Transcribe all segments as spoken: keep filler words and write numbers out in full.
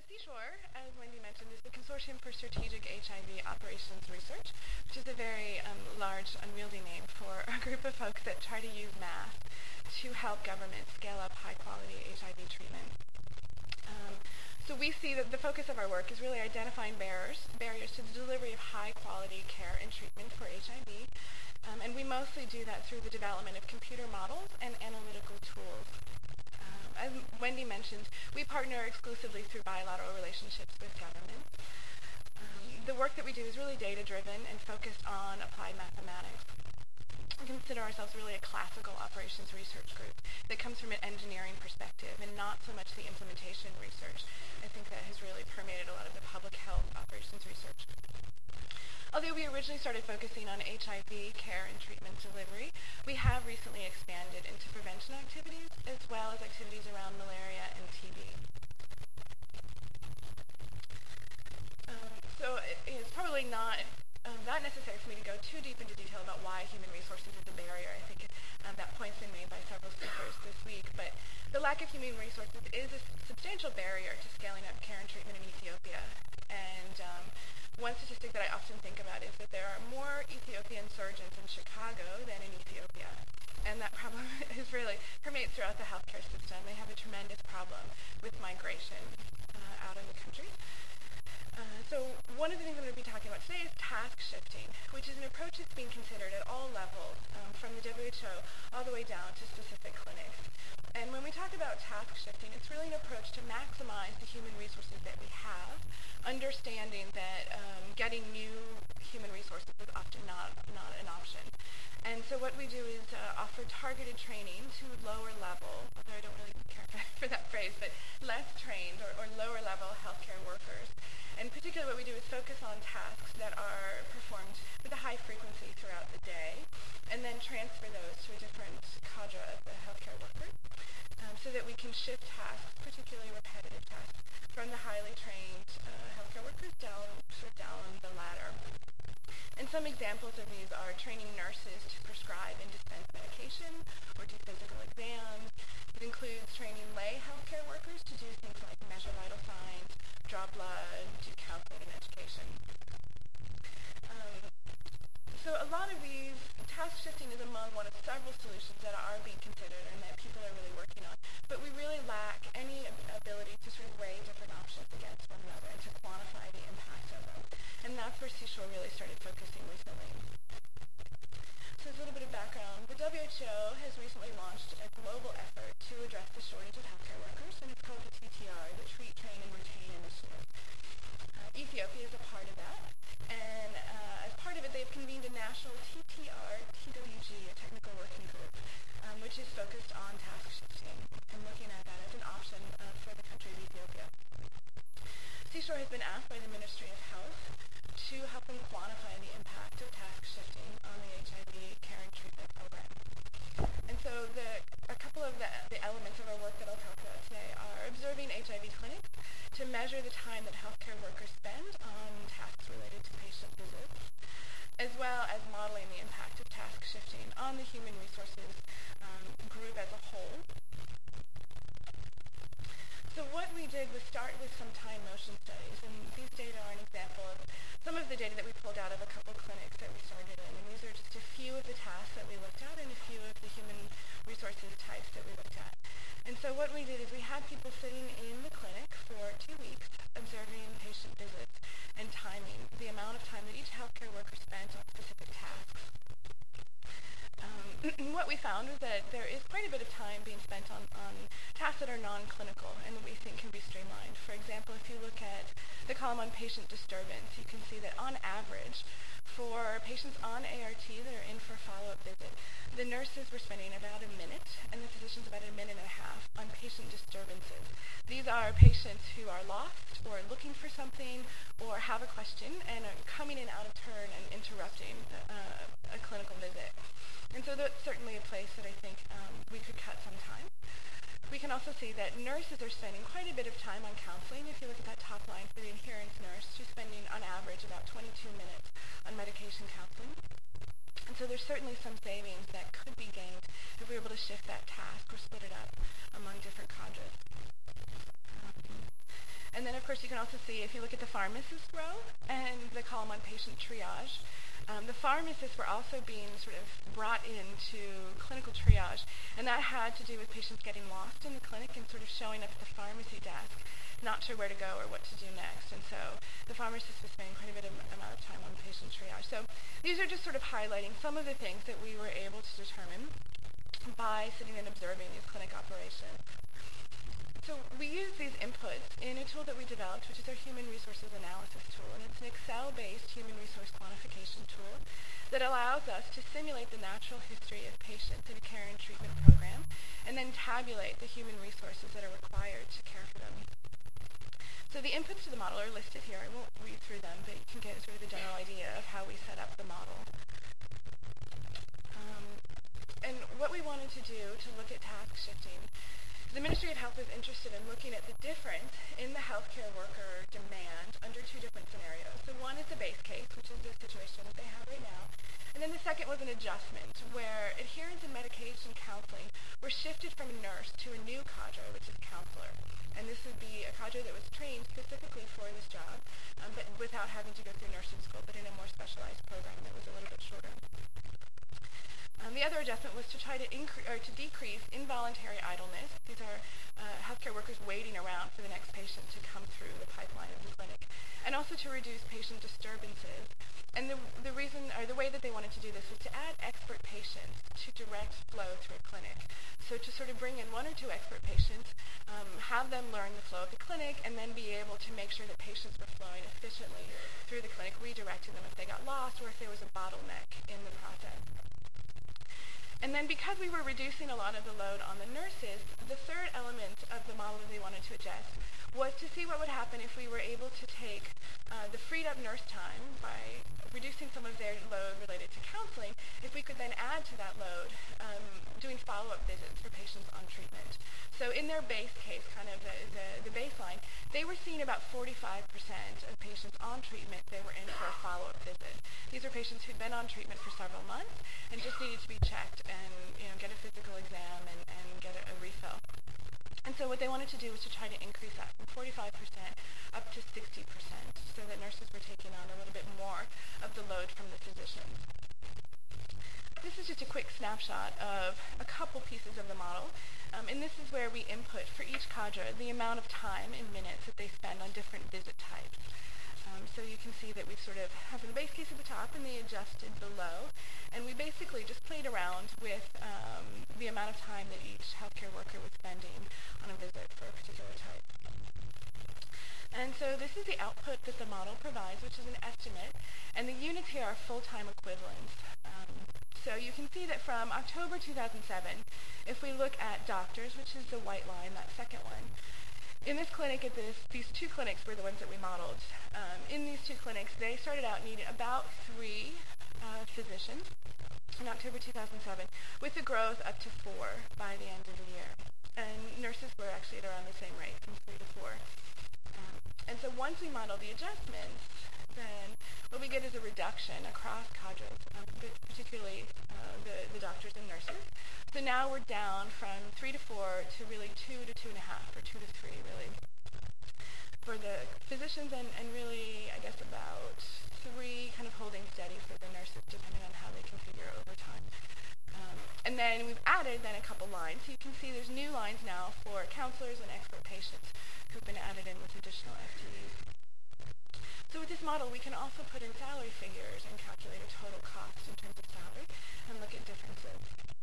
CSHORE, as Wendy mentioned, is the Consortium for Strategic H I V Operations Research, which is a very um, large, unwieldy name for a group of folks that try to use math to help governments scale up high-quality H I V treatment. Um, so we see that the focus of our work is really identifying barriers, barriers to the delivery of high-quality care and treatment for H I V, um, and we mostly do that through the development of computer models and analytical tools. As Wendy mentioned, we partner exclusively through bilateral relationships with governments. Um, the work that we do is really data-driven and focused on applied mathematics. We consider ourselves really a classical operations research group that comes from an engineering perspective and not so much the implementation research. I think that has really permeated a lot of the public health operations research. Although we originally started focusing on H I V care and treatment delivery, we have recently expanded into prevention activities as well as activities around malaria and T B. Um, so it, it's probably not um, that necessary for me to go too deep into detail about why human resources is a barrier. I think um, that point's been made by several speakers this week, but the lack of human resources is a substantial barrier to scaling up care and treatment in Ethiopia. And um, one statistic that I often think about is that there are more Ethiopian surgeons in Chicago than in Ethiopia. And that problem is really permeates throughout the healthcare system. They have a tremendous problem with migration uh, out of the country. Uh, so one of the things I'm going to be talking about today is task shifting, which is an approach that's being considered at all levels, um, from the W H O all the way down to specific clinics. And when we talk about task shifting, it's really an approach to maximize the human resources that we have, understanding that um, getting new human resources is often not, not an option. And so what we do is uh, offer targeted training to lower level, although I don't really care for that phrase, but less trained or, or lower level healthcare workers. And particularly what we do is focus on tasks that are performed with a high frequency throughout the day, and then transfer those to a different cadre of the healthcare worker, um, so that we can shift tasks, particularly repetitive tasks, from the highly trained uh, healthcare workers down, sort of down the ladder. And some examples of these are training nurses to prescribe and dispense medication or do physical exams. It includes training lay healthcare workers to do things like measure vital signs, draw blood, do counseling and education. Um, so a lot of these, task shifting is among one of several solutions that are being considered and that people are really working on. But we really lack any ability to sort of weigh different options against one another and to quantify the impact of them. And that's where CSHORE really started focusing recently. So a little bit of background. The W H O has recently launched a global effort to address the shortage of healthcare workers, and it's called the T T R, the Treat, Train, and Retain Initiative. Uh, Ethiopia is a part of that, and uh, as part of it, they've convened a national T T R T W G, a technical working group, um, which is focused on task shifting and looking at that as an option uh, for the country of Ethiopia. CSHORE has been asked by the Ministry of Health to help them quantify the impact of task shifting on the H I V care and treatment program. And so the, a couple of the, the elements of our work that I'll talk about today are observing H I V clinics to measure the time that healthcare workers spend on tasks related to patient visits, as well as modeling the impact of task shifting on the human resources um, group as a whole. So what we did was start with some time motion studies, and these data are an example of some of the data that we pulled out of a couple clinics that we started in, and these are just a few of the tasks that we looked at and a few of the human resources types that we looked at. And so what we did is we had people sitting in the clinic for two weeks observing patient visits and timing the amount of time that each healthcare worker spent on specific tasks. Um, what we found was that there is quite a bit of time being spent on, on tasks that are non-clinical and that we think can be streamlined. For example, if you look at the column on patient disturbance, you can see that on average, for patients on A R T that are in for a follow-up visit, the nurses were spending about a minute and the physicians about a minute and a half on patient disturbances. These are patients who are lost or looking for something or have a question and are coming in out of turn and interrupting uh, a clinical visit. And so that's certainly a place that I think um, we could cut some time. We can also see that nurses are spending quite a bit of time on counseling. If you look at that top line for the adherence nurse, she's spending on average about twenty-two minutes on medication counseling. And so there's certainly some savings that could be gained if we were able to shift that task or split it up among different cadres. Um, And then, of course, you can also see, if you look at the pharmacist row and the column on patient triage, um, the pharmacists were also being sort of brought into clinical triage, and that had to do with patients getting lost in the clinic and sort of showing up at the pharmacy desk, not sure where to go or what to do next. And so the pharmacist was spending quite a bit of amount of time on patient triage. So these are just sort of highlighting some of the things that we were able to determine by sitting and observing these clinic operations. So we use these inputs in a tool that we developed, which is our Human Resources Analysis tool, and it's an Excel-based human resource quantification tool that allows us to simulate the natural history of patients in a care and treatment program, and then tabulate the human resources that are required to care for them. So the inputs to the model are listed here. I won't read through them, but you can get sort of a general idea of how we set up the model. Um, and what we wanted to do to look at task shifting, the Ministry of Health was interested in looking at the difference in the healthcare worker demand under two different scenarios. So one is the base case, which is the situation that they have right now. And then the second was an adjustment, where adherence and medication counseling were shifted from a nurse to a new cadre, which is counselor. And this would be a cadre that was trained specifically for this job, um, but without having to go through nursing school, but in a more specialized program that was a little bit shorter. Um, the other adjustment was to try to increase or to decrease involuntary idleness. These are uh, healthcare workers waiting around for the next patient to come through the pipeline of the clinic, and also to reduce patient disturbances. And the, the reason, or the way that they wanted to do this was to add expert patients to direct flow through a clinic. So to sort of bring in one or two expert patients, um, have them learn the flow of the clinic, and then be able to make sure that patients were flowing efficiently through the clinic, redirecting them if they got lost or if there was a bottleneck in the process. And then because we were reducing a lot of the load on the nurses, the third element of the model that they wanted to adjust was to see what would happen if we were able to take uh, the freed up nurse time by reducing some of their load related to counseling, if we could then add to that load um, doing follow-up visits for patients on treatment. So in their base case, kind of the, the, the baseline, they were seeing about forty-five percent of patients on treatment they were in for a follow-up visit. These are patients who'd been on treatment for several months and just needed to be checked and, you know, get a physical exam and, and get a, a refill. And so what they wanted to do was to try to increase that from forty-five percent up to sixty percent, so that nurses were taking on a little bit more of the load from the physicians. This is just a quick snapshot of a couple pieces of the model. Um, and this is where we input for each cadre the amount of time in minutes that they spend on different visit types. Um, so you can see that we sort of have the base case at the top and they adjusted below. And we basically just played around with um, the amount of time that each healthcare worker was spending on a visit for a particular type. And so this is the output that the model provides, which is an estimate. And the units here are full-time equivalents. Um, so you can see that from October two thousand seven, if we look at doctors, which is the white line, that second one, in this clinic, at this, these two clinics were the ones that we modeled. Um, in these two clinics, they started out needing about three uh, physicians in October two thousand seven, with the growth up to four by the end of the year. And nurses were actually at around the same rate, from three to four. Um, and so once we model the adjustments, then what we get is a reduction across cadres, um, but particularly uh, the, the doctors and nurses. So now we're down from three to four to really two to two and a half, or two to three, really, for the physicians, and, and really, I guess, about three kind of holding steady for the nurses, depending on how they configure over time. Um, and then we've added then a couple lines. So you can see there's new lines now for counselors and expert patients who've been added in with additional F T Es. So with this model, we can also put in salary figures and calculate a total cost in terms of salary and look at differences.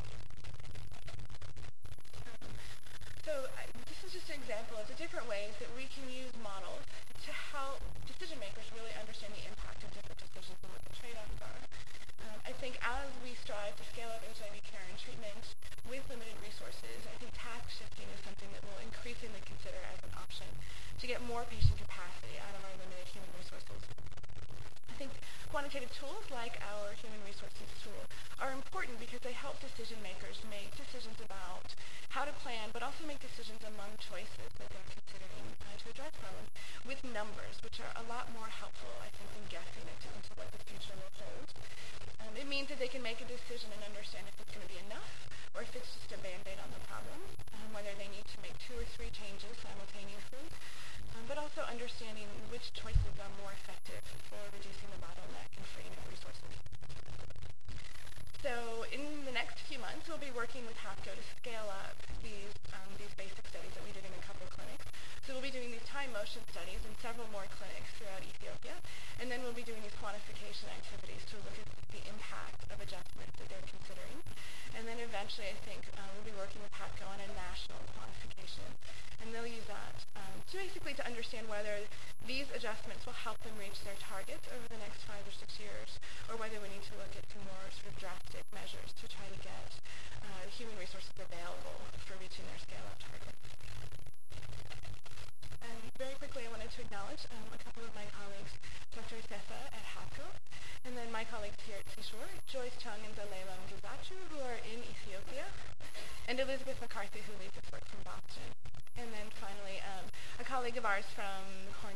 Um, so uh, this is just an example of the different ways that we can use models to help decision makers really understand the impact of different decisions and what the trade-offs are. Um, I think as we strive to scale up H I V care and treatment with limited resources, I think task shifting is something that we'll increasingly consider as an option to get more patient capacity out of our limited human resources. I think quantitative tools like our human resources tool are important because they help decision makers make decisions about how to plan, but also make decisions among choices that they're considering uh, to address problems with numbers, which are a lot more helpful, I think, than guessing into, into what the future will hold. Um, it means that they can make a decision and understand if it's going to be enough or if it's just a band-aid on the problem, um, whether they need to make two or three changes simultaneously um, but also understanding which choices are more effective for reducing the bottleneck and freeing up resources. So in the next few months, we'll be working with HAPCO to scale up these, um, these basic studies that we did in a couple of clinics. So we'll be doing these time motion studies in several more clinics throughout Ethiopia, and then we'll be doing these quantification activities to look at the impact of adjustments that they're considering. And then eventually, I think, um, we'll be working with HAPCO on a national quantification, and they'll use that um, to basically to understand whether these adjustments will help them reach their targets over the next five or six years, or whether we need to look at some more sort of drastic measures to try to get uh, human resources available for reaching their scale-up targets. And very quickly, I wanted to acknowledge um, a couple of my colleagues, Doctor Sefa at HAPCO, and then my colleagues here at Seashore, Joyce Chung and Zalela Mgizachu, who are in Ethiopia, and Elizabeth McCarthy, who leads this work from Boston. And then finally, um, a colleague of ours from the Cornell